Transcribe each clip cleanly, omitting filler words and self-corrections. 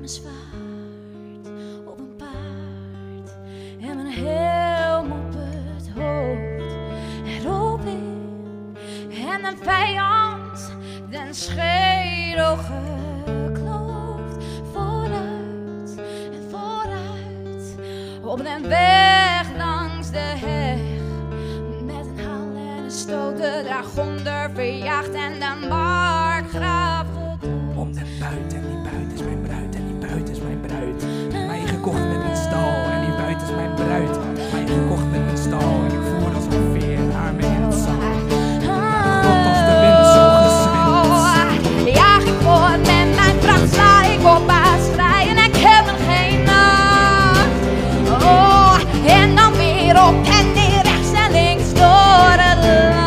een zwaard op een paard en een helm op het hoofd. Erop in en een vijand den schedel gekloofd. Vooruit en vooruit op den weg langs de heg. Met een haal en een stoot de dragonder verjaagd en de markgraaf gedood. Om den buit en die buit is mijn bruid en die buit is mijn bruid. Mij gekocht met een stal en die buit is mijn bruid. Mij gekocht met een stal en ik voer als een veer haar mee in het zand. God als de wind zo gezwind. Jaag ik voort met mijn pracht, sta ik op paasvrij en ik heb nog geen nacht. Oh, en dan weer op en neer, rechts en links door het land.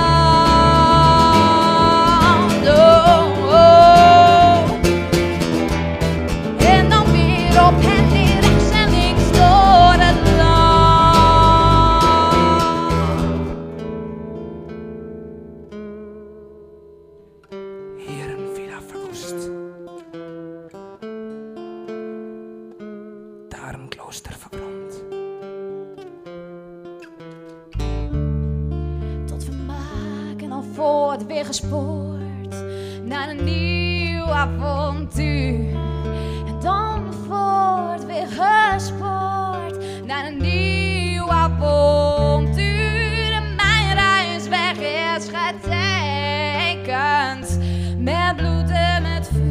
Oh, oh. En dan weer op en neer, rechts en links door het land. Hier een villa verwoest. Daar een klooster verbrand. Tot vermaak en al voort weer gespoord naar een nieuw avontuur. En dan voort weer gespoord naar een nieuw avontuur. En mijn reisweg is getekend met bloed en met vuur.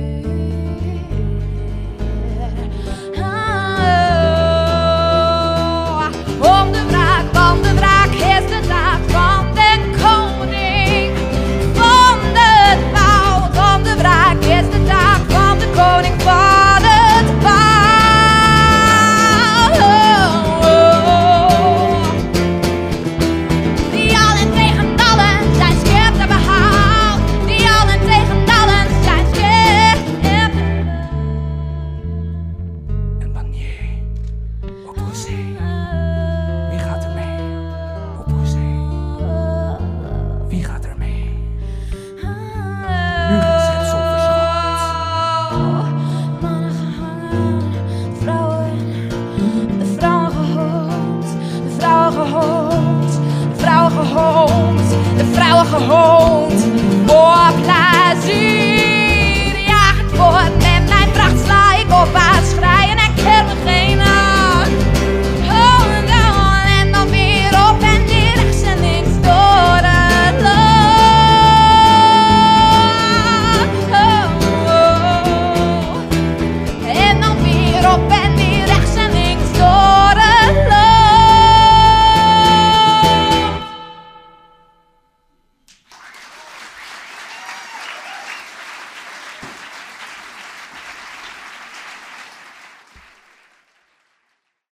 Om de wraak, want de wraak is de taak van de koning van het woud. Om de wraak is de taak van de koning van het woud. Die allen tegen allen zijn schip te behoud. Die allen tegen allen zijn schip te behoud. En wanneer op hoezee. Wie gaat er mee op hoezee? Wie gaat er mee? Nu is het zo verschoond. Mannen gehangen, vrouwen gehoond, de vrouwen gehoond, de vrouwen gehoond, de vrouwen gehoond, voor plezier.